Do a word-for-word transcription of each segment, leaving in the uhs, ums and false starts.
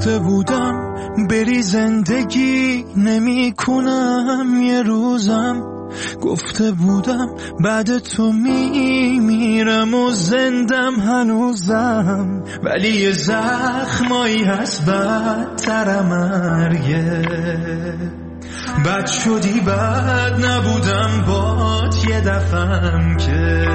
گفته بودم بری زندگی نمی کنم یه روزم، گفته بودم بعد تو می میرم و زندم هنوزم، ولی یه زخمایی هست بدتر مرگه. بد شدی بد نبودم باد یه دفعم که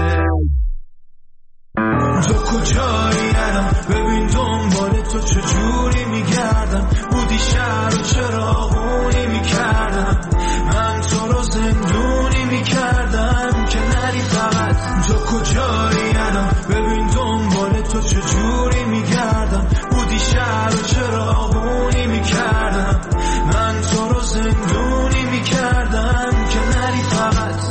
تو کجایی الان، ببین دنبال تو چجوری میگردم، بودی شهر و چراغونی میکردم، من تو رو زندونی میکردم که نری فقط. تو کجایی الان، ببین دنبال تو چجوری میگردم، بودی شهر و چراغونی میکردم، من تو رو زندونی میکردم که نری فقط.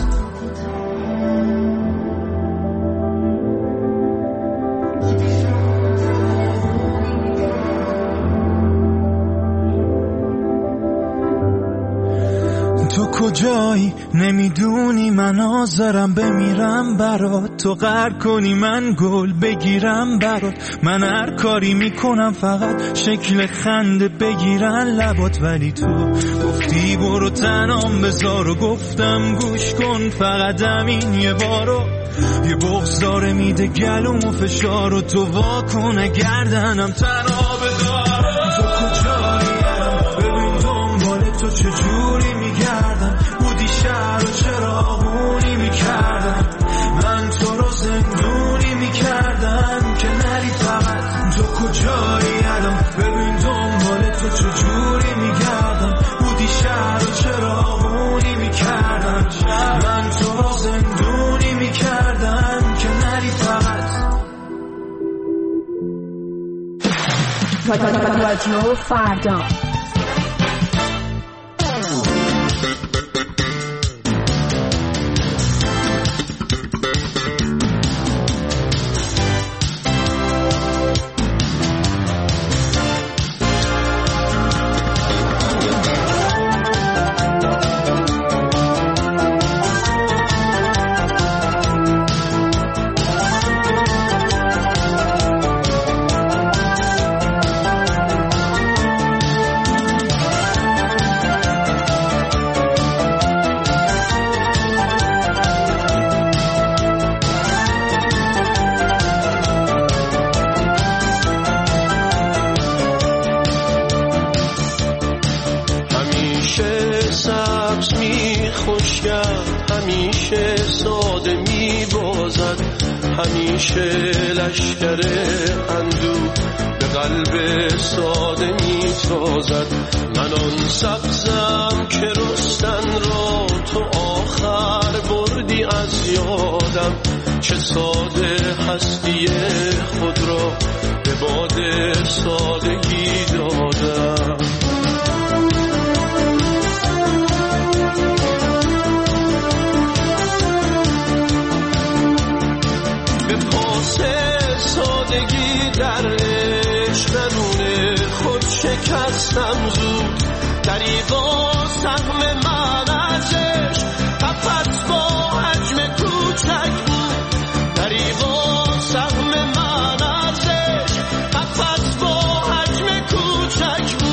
تو کجایی نمیدونی من حاضرم بمیرم برات، تو غر کنی من گل بگیرم برات، من هر کاری میکنم فقط شکل خنده بگیرن لبات، ولی تو گفتی برو تنام بذار و گفتم گوش کن فقط همین یه بارو، یه بغض داره میده گلوم و فشار و تو واکنه گردنم تنها بدار. تو کجایی الان، ببین دنبال تو چجوری میگردم، بودی شهر و چراغونی میکردم، من تو رو زندونی میکردم که نری فقط. تو کجایی الان، ببین دنبال تو چجوری میگردم، بودی شهر و چراغونی میکردم، من تو رو زندونی میکردم که نری فقط. رادیو فردا همیشه لشکر اندوه به قلب ساده میتازد، من آن سبزم که رستن را تو آخر بردی از یادم، چه ساده هستی خود را به باد سادگی دادم. سادگی در عشق درون خود شکستم زود، دریغا سهم من از عشق قفت با حجم کوچک بود، دریغا سهم من از عشق قفت با حجم کوچک بود.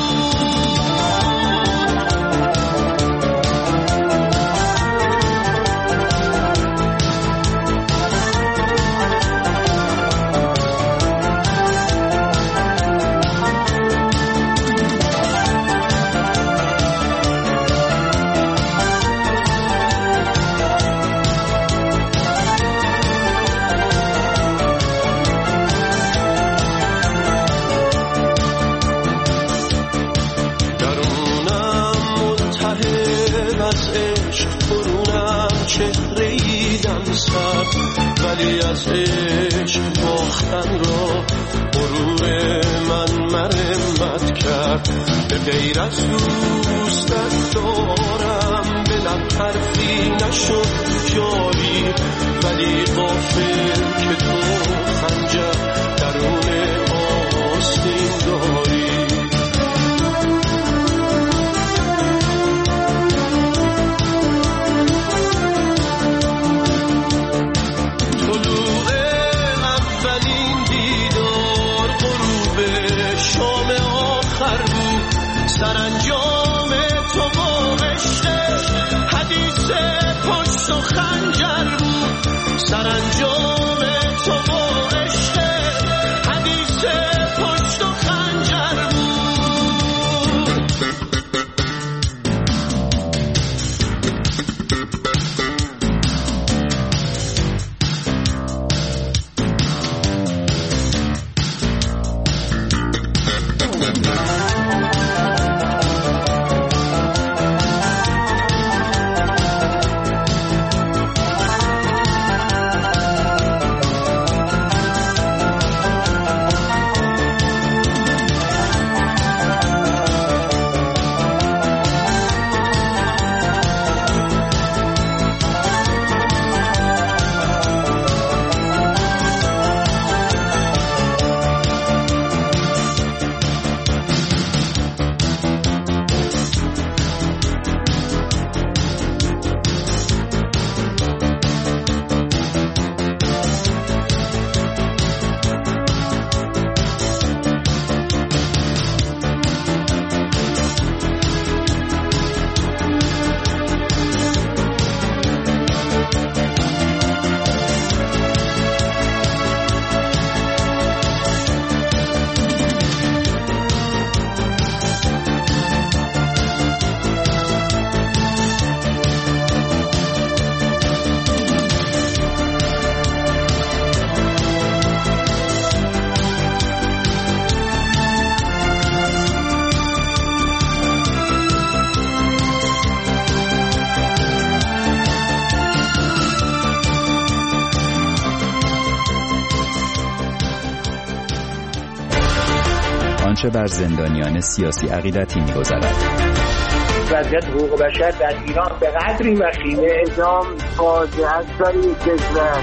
ولی از عشق باختن را غرور من مرمت کرد، به غیر از دوستت دارم به لب حرفی نشد جاری، ولی غافل که تو خنجر درون آستین داری. سرانجام تو و عشق حدیث پشت و خنجر بود سرانجام تو و عشق حدیث پشت و خنجر بود آنچه بر زندانیان سیاسی عقیدتی می‌گذرد. وضعیت حقوق بشر در ایران به قدری وخیمه اعدام فاجعه است برای کشور.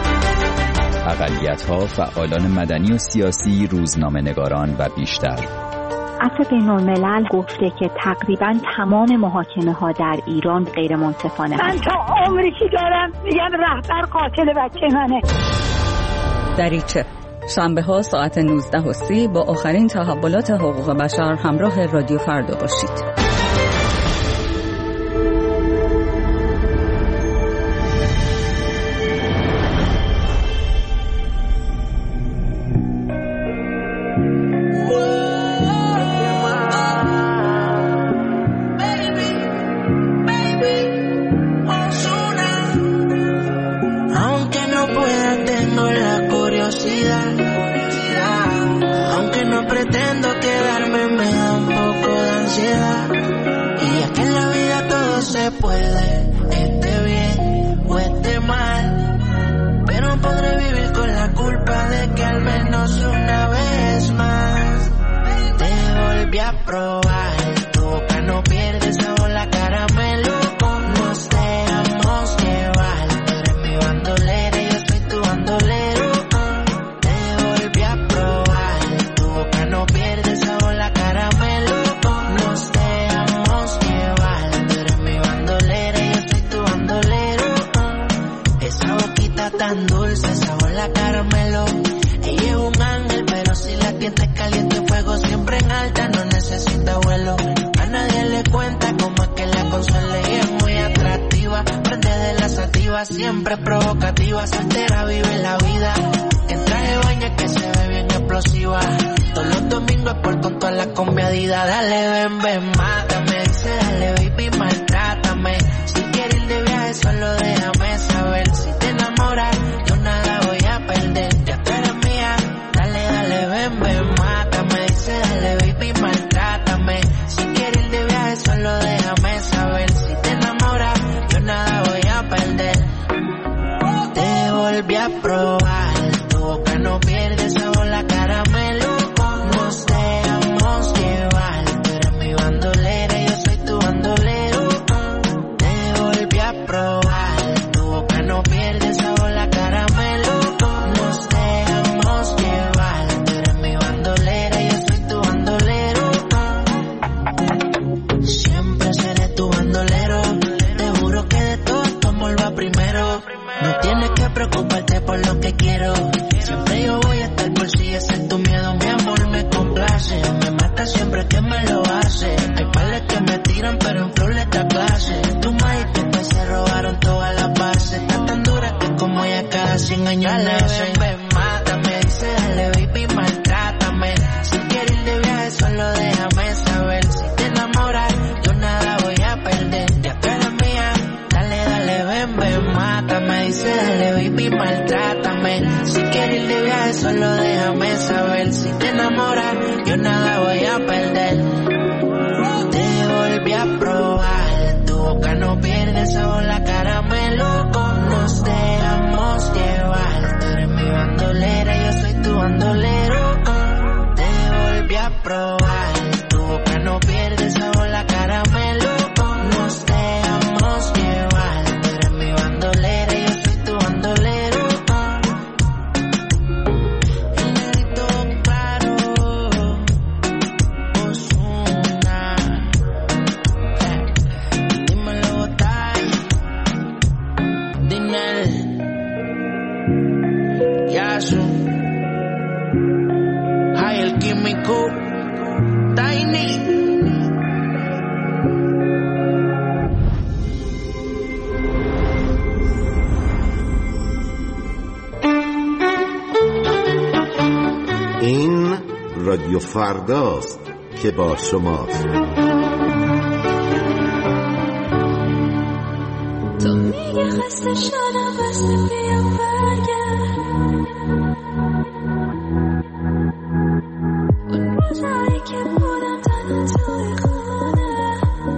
اقلیت‌ها، فعالان مدنی و سیاسی، روزنامه‌نگاران و بیشتر. عفو بین‌الملل گفته که تقریباً تمام محاکمه‌ها در ایران غیر منصفانه. من تا عمری که دارم میگم رهبر قاتل بچه منه. دریچه شنبه ها ساعت نوزده و سی با آخرین تحولات حقوق بشر همراه رادیو فردا باشید. Aunque no pretendo quedarme, me da un poco de ansiedad. Y es que en la vida todo se puede, esté bien o esté mal. Pero podré vivir con la culpa de que al menos una vez más te volví a probar. Tu boca no pierde sabor, la caramelo. Nos dejamos llevar. Tú eres mi bandolera y yo soy tu bandolero. Tan dulce, sabor la caramelo. Ella es un ángel, pero si la tienes caliente, fuego siempre en alta, no necesita vuelo. A nadie le cuenta cómo es que la consuela y es muy atractiva. Prende de la sativa, siempre provocativa. Soltera, vive la vida. En traje de baño que se ve bien explosiva. Todos los domingos por tonto a la combiadida. Dale, ven, ven, mátame. Dice, dale, baby, maltrátame. Si quieres ir de viaje, solo déjame saber. Si te enamoras, yo nada voy a perder. Ya tú eres mía. Dale, dale, ven, ven, mátame. Dice, dale, baby, maltrátame. Si quieres ir de viaje, solo déjame saber. Si te enamoras, yo nada voy a perder. Te volví a probar. Tu boca no pierde sabor, la caramelo. Nos dejamos llevar. Tú eres mi bandolera. solo déjame saber si te enamoras, yo nada voy a perder. Te volví a probar, tu boca no pierde sabor, la caramelo. Nos dejamos llevar, tú eres mi bandolera, yo soy tu bandolero. Te volví a probar, tu boca no pierde sabor, la caramelo. Nos dejamos llevar, tú eres mi bandolera, yo soy tu bandolero. El negrito claro, Ozuna, eh, dímelo Botay, Dinel, Yasu, Hay el químico, Tiny. این رادیو فرداست که با شماست. تو میگه خسته شدم بسته بیام برگرد، اون روزایی که بودم تنها توی خونه،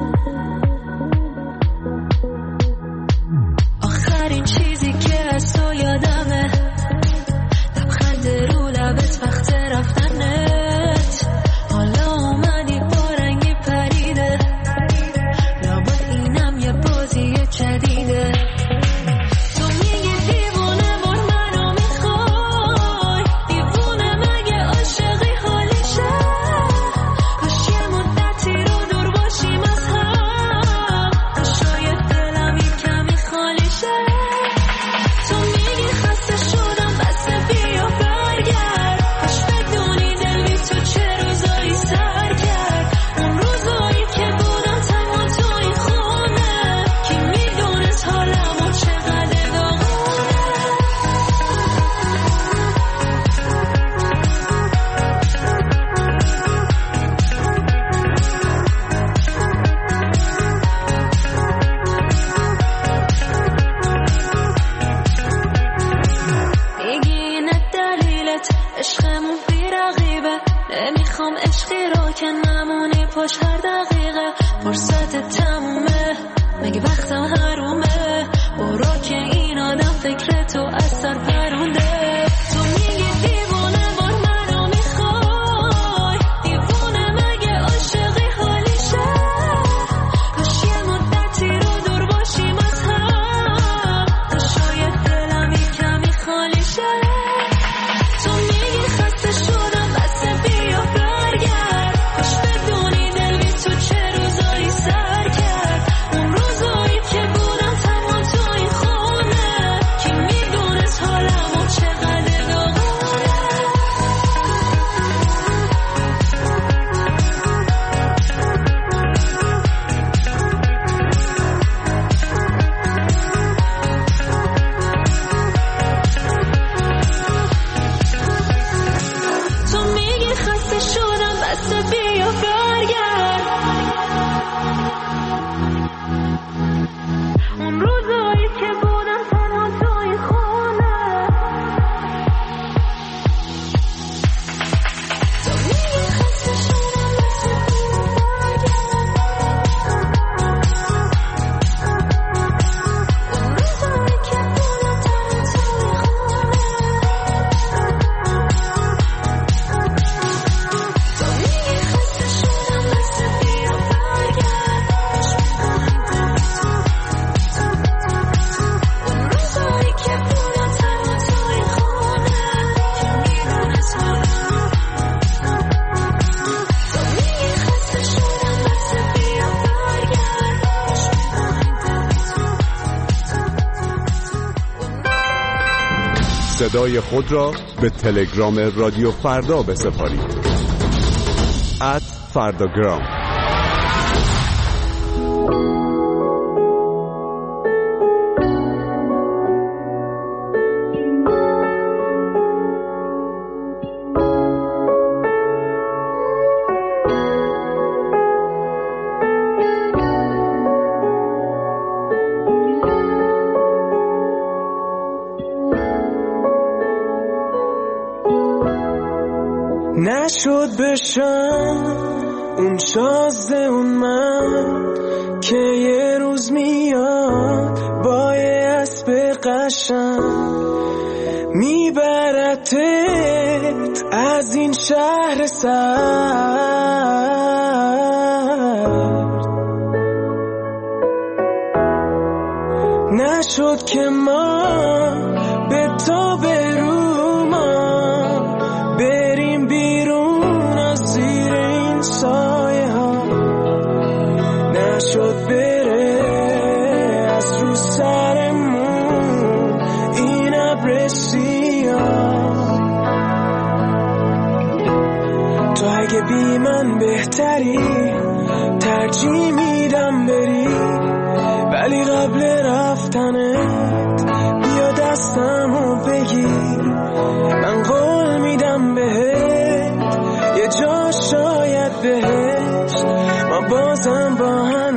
آخرین چیزی که از تو یادمه لبخند رو لبت وقت رفتنت. حالا اومدی با رنگی پریده، لابد اینم یه بازی جدیده. تو میگی دیوونه بار منو میخوای، دیوونه مگه عاشقی حالیشه؟ کاش یه مدتی رو دور باشیم از هم، کاش شاید دلم یه کمی خالی شه. تو میگی خسته شدم بسه بیا برگرد، کاش بدونی دل بی تو چه روزایی سر کرد. اون روزایی که بودم تنها تو این خونه، کی میدونست حالمو چقدر داغونه. میگی اینه دلیلت عشقمون بی رقیبه، نمیخوام عشقی رو که نمونی پشت هر دقیقه. فرصت تمومه مگه وقتم حرومه، برو که این آدم فکر تو از سر پرونده. تو میگی دیوونه بار منو میخوای، دیوونه مگه عاشقی حالیشه؟ کاش یه مدتی رو دور باشیم از هم، تا شاید دلم یه کمی خالی شه. تو میگی خسته شدم بسه بیا برگرد، کاش بدونی دل بی تو چه روزایی سر کرد. اون روزایی که بودم تنها تو این خونه، کی میدونست حالمو چقدر داغونه. تو میگی خسته شدم بسه بیا برگرد، اون روزایی که بودم تنها تو این خونه. تو میگی خسته شدم بسه بیا برگرد، اون روزایی که بودم تنها تو این خونه. تو میگی خسته شدم بسه بیا برگرد، اون روزایی که بودم تنها تو این خونه، کی میدونست حالمو. تو میگی خسته شدم بسه بیا برگرد. صدای خود را به تلگرام رادیو فردا بسپارید. ات فرداگرام. نشد بشم اون شازده اون من که یه روز میاد با یه اسب قشنگ میبرتت از این شهر سرد. نشد که ما به تو بروما بریم بیرون از زیر این سایه ها. نشد بره از رو سرمون این ابر سیاه. تو اگه بی من بهتری ترجیح میدم بری، ولی قبل رفتنت بیا دستمو بگیر. من قول میدم بهت یه جا شاید بهشت ما بازم با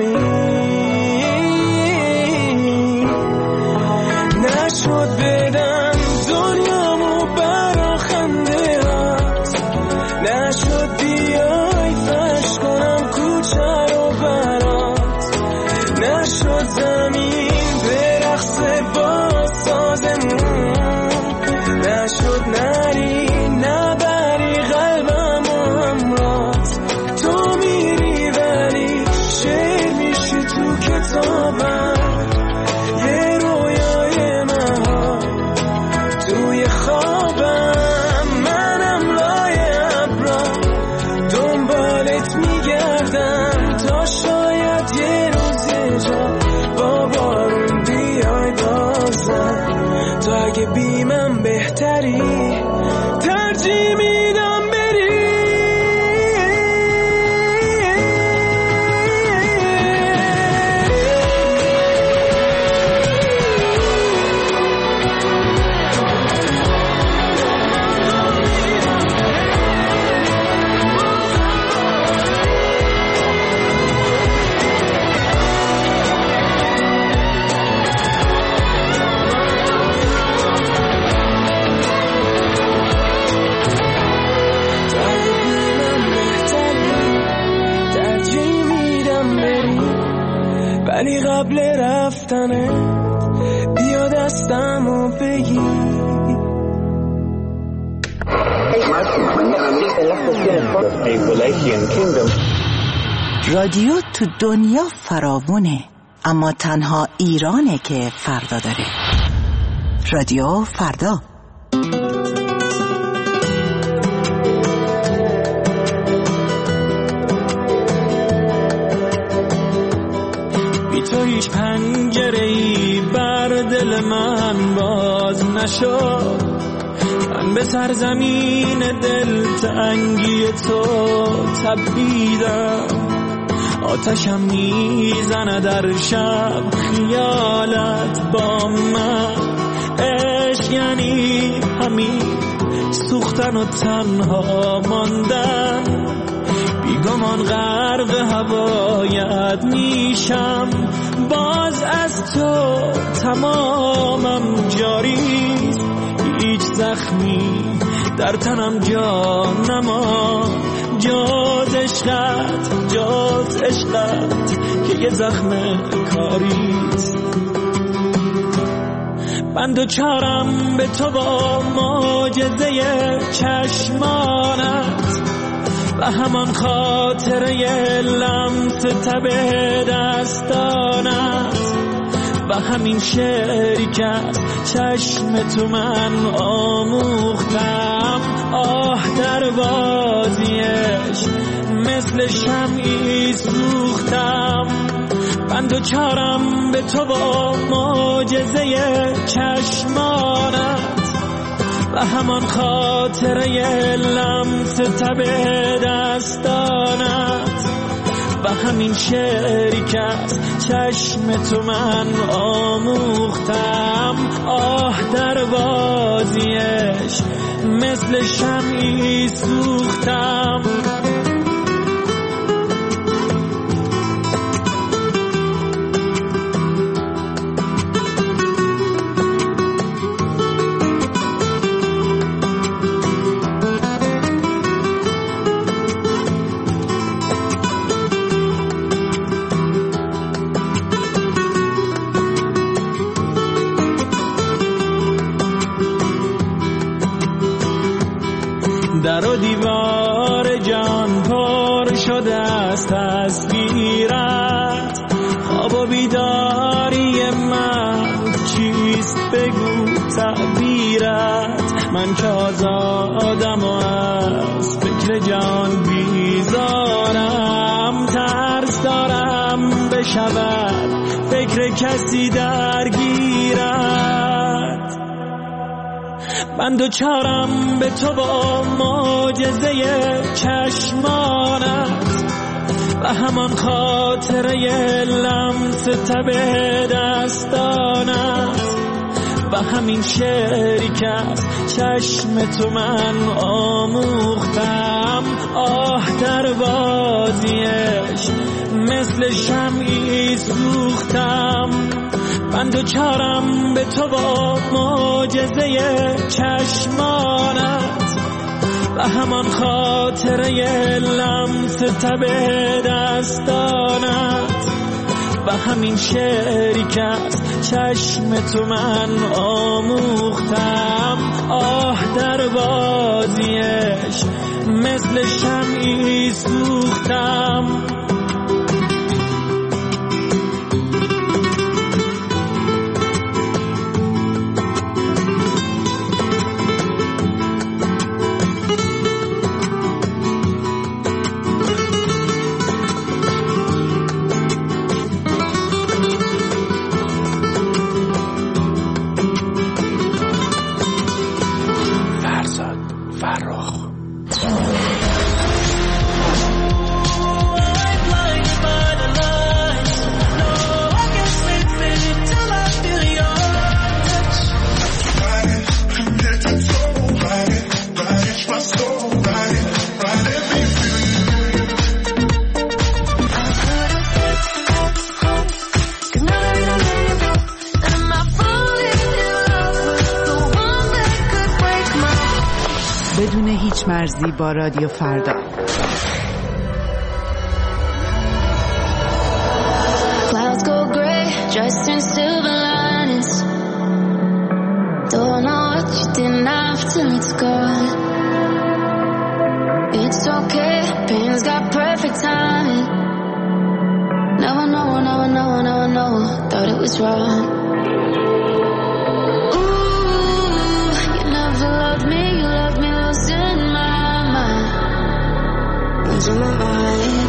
همین. نشد بدم دنیامو برا خنده هست، نشد بیای فرش کنم کوچه رو برات، نشد زمین برقصه با سازمون، نشد نری نبری قلبم و همراز. تو میری ولی شعر میشی تو کتابم، یه رویای مها توی خوابم. منم لای ابرا دنبالت میگردم تا شاید یه روز یه جا با بارون بیای بازم. تو اگه بی من بهتری ترجیح میدم بری. ولی قبل رفتنت بیا دستمو بگیر. رادیو تو دنیا فراوونه، اما تنها ایرانه که فردا داره. رادیو فردا. تو هیچ پنجره‌ای بر دل من باز نشد، من به سرزمین دلتنگی تو تبیدم. آتشم میزنه در شب خیالت با من، عشق یعنی همین سوختن و تنها ماندن. بیگمان غرق هوایت میشم، باز از تو تمامم جاریست. هیچ زخمی در تنم جا نما، جاز عشقت جاز عشقت که یه زخم کاریست. من دوچارم به تو با معجزه چشمانت و همان خاطره لمس تب دستانت و همین شعری که از چشم تو من آموختم. آه در بازیش مثل شمعی سوختم. من دوچارم به تو با معجزه چشمانت و همان خاطره لمس تب دستانت و همین شعری که از چشم تو من آموختم. آه در بازیش مثل شمعی سوختم. در و دیوار جان پر شده است تصویرت. خواب و بیداری من چیست بگو تعبیرت. من که آزادم و از فکر جان بیزارم، ترس دارم بشود فکر کسی درگیرت. من دوچارم به تو با معجزه چشمانت و همان خاطره لمس تب دستانت و همین شعری که از چشم تو من آموختم. آه در بازیش مثل شمعی سوختم. من دوچارم به تو با معجزه چشمانت و همان خاطره لمس تب دستانت و همین شعری که از چشم تو من آموختم. آه در بازیش مثل شمعی سوختم. بدون هیچ مرزی با رادیو فردا. Clouds go gray, dressed in silver linings. Don't know what you didn't have till it's gone. It's okay, pain's got perfect timing. Never know, never know, never know, thought it was wrong. In my mind.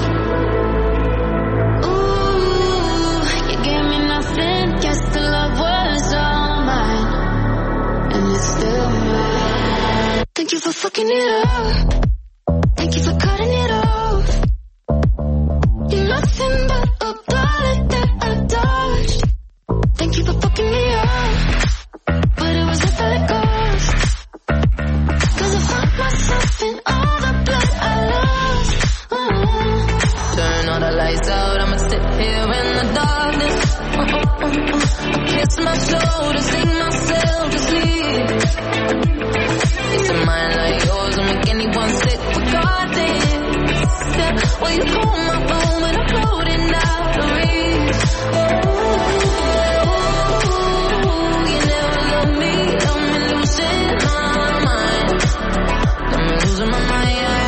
Ooh, you gave me nothing, guess the love was all mine, and it's still mine. Thank you for fucking it up. Thank you for cutting it off. You're nothing but a bullet that I dodged. Thank you for fucking me up, but it was worth the cost. 'Cause I found myself in all the blood I lost. Turn all the lights out, I'ma sit here in the darkness. uh, uh, uh, uh. I kiss my shoulder, sing myself to sleep. It's a mind like yours will make anyone sick regardless. Yeah, well you call my phone when I'm floating out of reach. Ooh, you never love me, got me losing my mind. Got me losing my mind.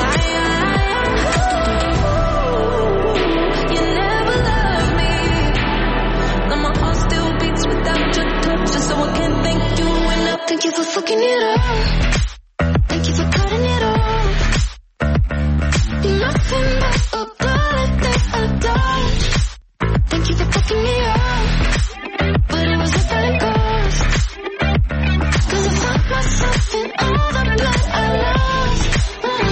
Thank you for fucking it up. Thank you for cutting it off. You're nothing but a bullet that I dodged. Thank you for fucking me up, but it was worth the cost. 'Cause I found myself in all the blood I lost. Mm-hmm.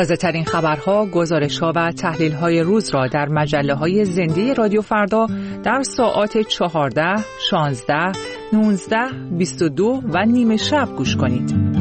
تازه ترین خبرها، گزارش‌ها و تحلیل‌های روز را در مجله‌های زنده رادیو فردا در ساعات چهارده، شانزده، نوزده، بیست و دو و نیمه شب گوش کنید.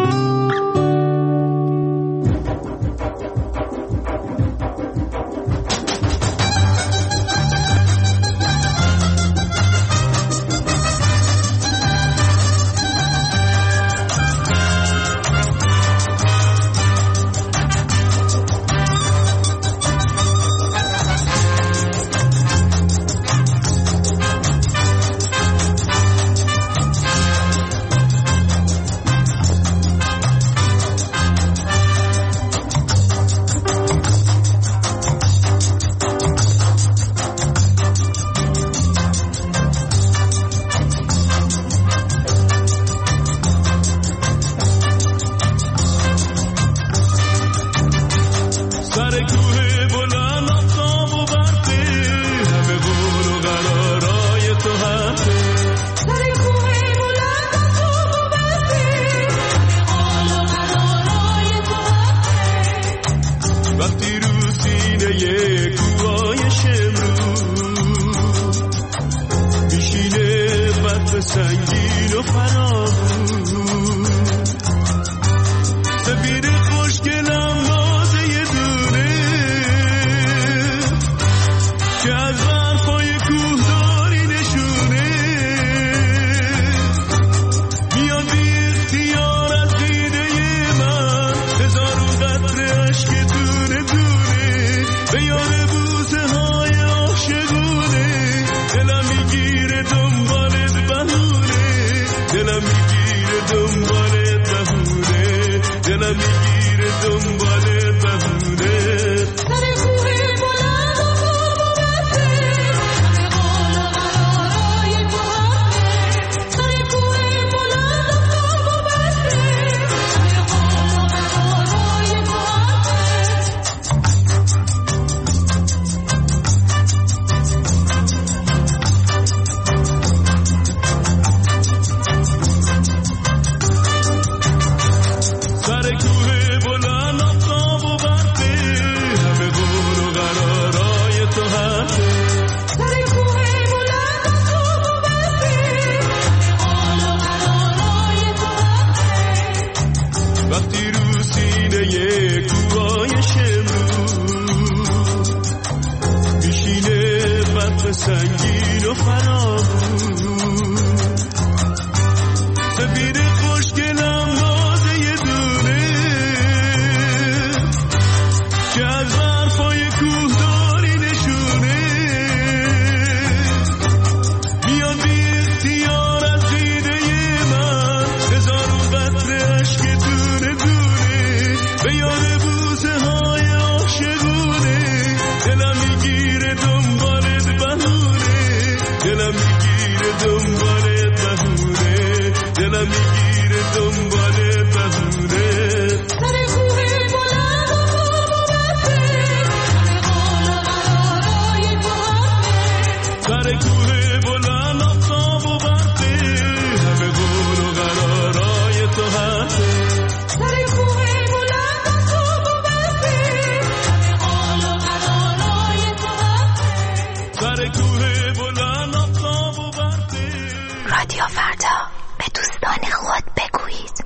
رادیو فردا، به دوستان خود بگویید.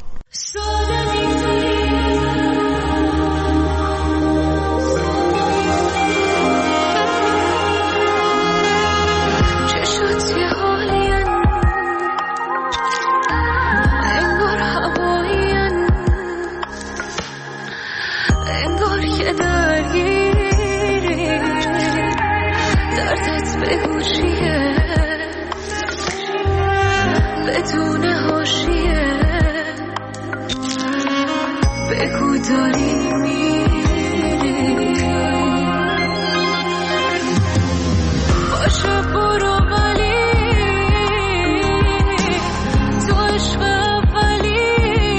چشات یه حالین، انگار هوایین، انگار یه درگیری، دردت به گوشیه بدون حاشیه، بگو داری میری، باشه برو ولی تو عشق اولی،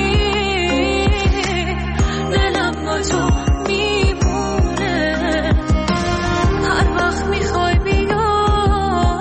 دلم با تو میمونه، هر وقت میخوای بیا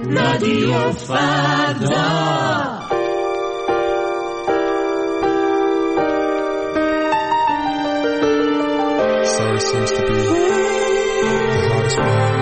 رادیو فردا. Sorry seems to be the hardest part.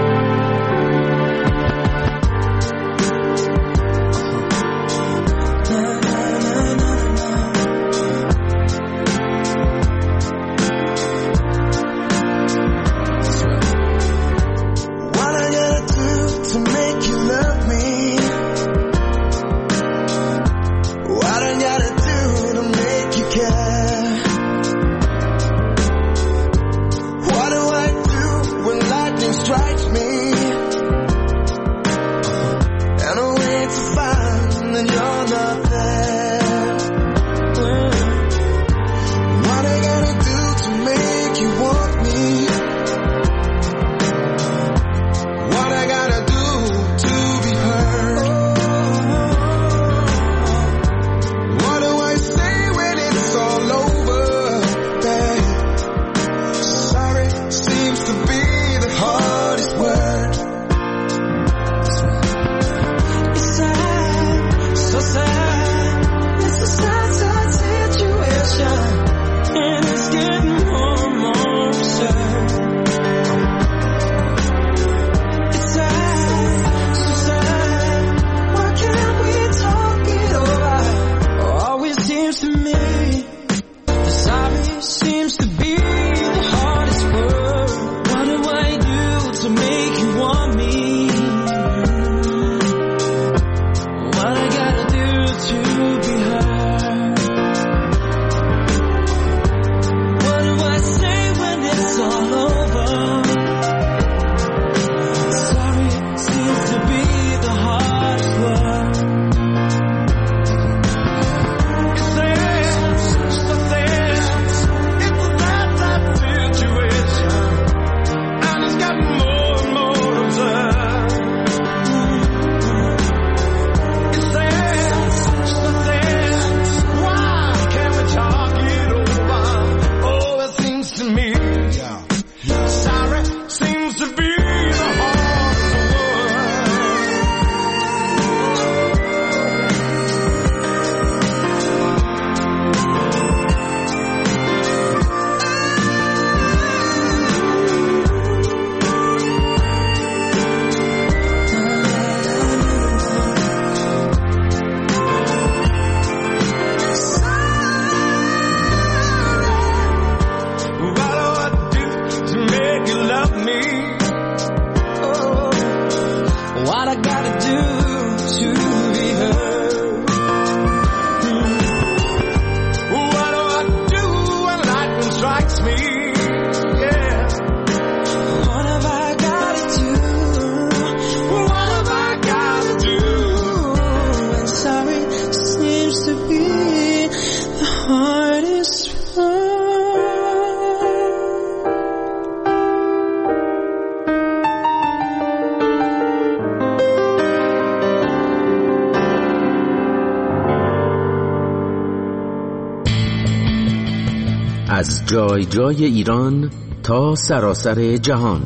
از جای جای ایران تا سراسر جهان،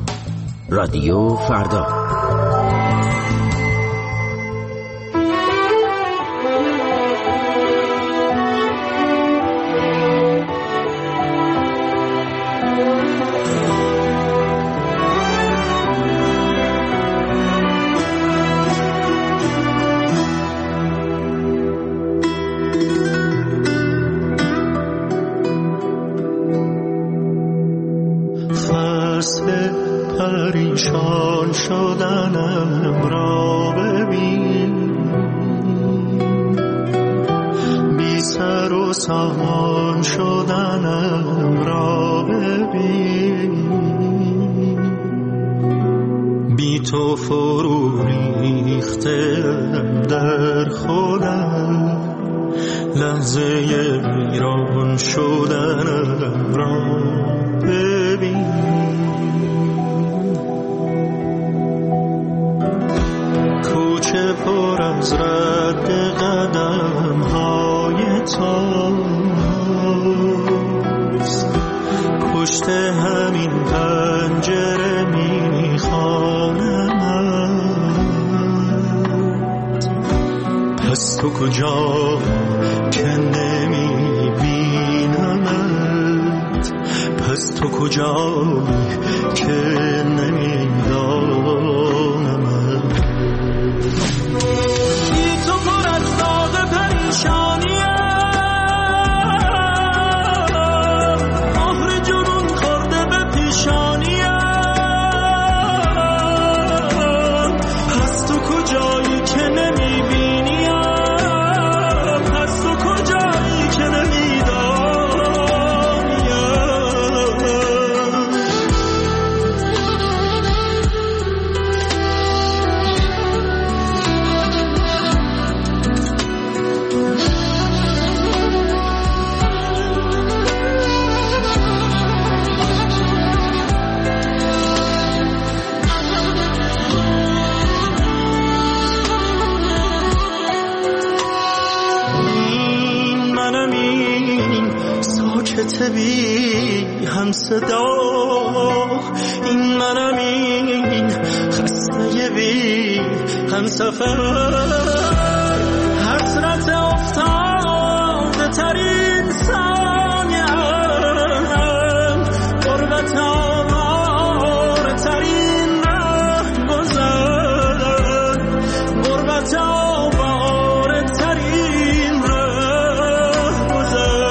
رادیو فردا. پریشان شدنم را ببین، بی سر و سامان شدنم را ببین، بی تو فرو ریختم در خودم، لحظه ویران شدنم را ببین. کوچه پر از رد قدم های تاست، پشت همین پنجره میخوانم کجا که نمیبینمت، پس تو کجایی که نمیدانمت. بی تو پر از داغ پریشانیم، مهر جنون خورده به پیشانیم، پس تو کجایی که نمیبینیم، پس تو کجایی که بی هم صدا، این منم این خسته بی هم سفر، حسرت افتاده ترین ثانیم، غربت آواره ترین ره گذر، غربت آواره ترین ره گذر.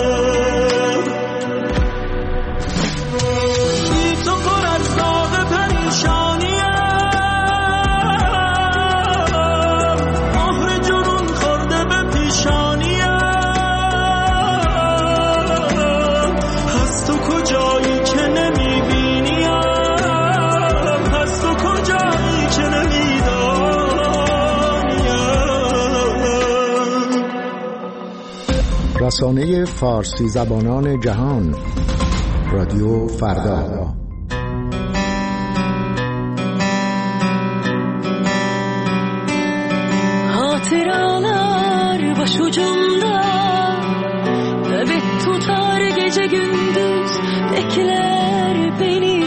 رسانه فارسی زبانان جهان، رادیو فردا. Hatıralar başucumda, nöbet tutar gece gündüz, bekler beni.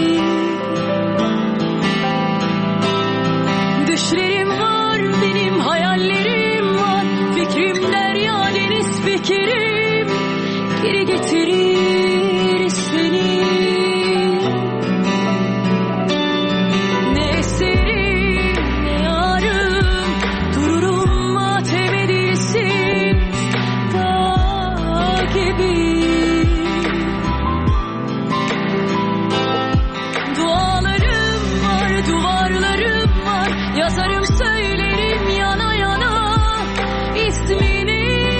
Düşlerim var, benim hayallerim var, fikrim derya deniz fikirim, geri getirir seni. Ne eserim ne yarım, dururum matem edilsin dağ gibi. Dualarım var, duvarlarım var, yazarım söylerim yana yana ismini.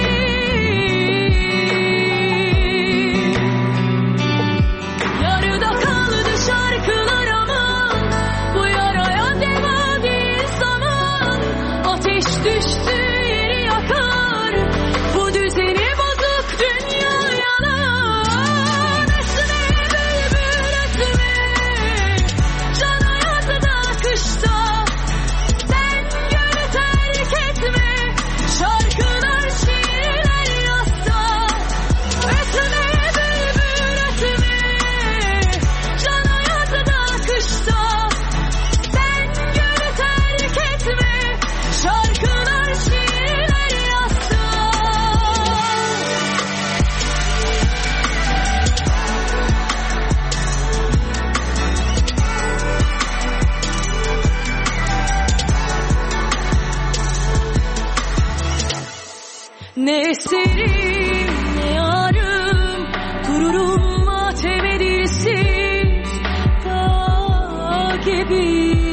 Yarıda kaldı şarkılar aman, bu yaraya deva değil zaman. Ateş düştü yeri yakar, bu düzeni bozuk dünya yalan. Esme bülbül esme, can hayatı da kışta, sen gönlü terk etme, şarkılar şiirler yazsa. Esme bülbül esme, can hayatı da kışta, sen gönlü terk etme, şarkılar şiirler yazsa. Ne eserim ne yarım, dururum matem edilsiz dağ gibi.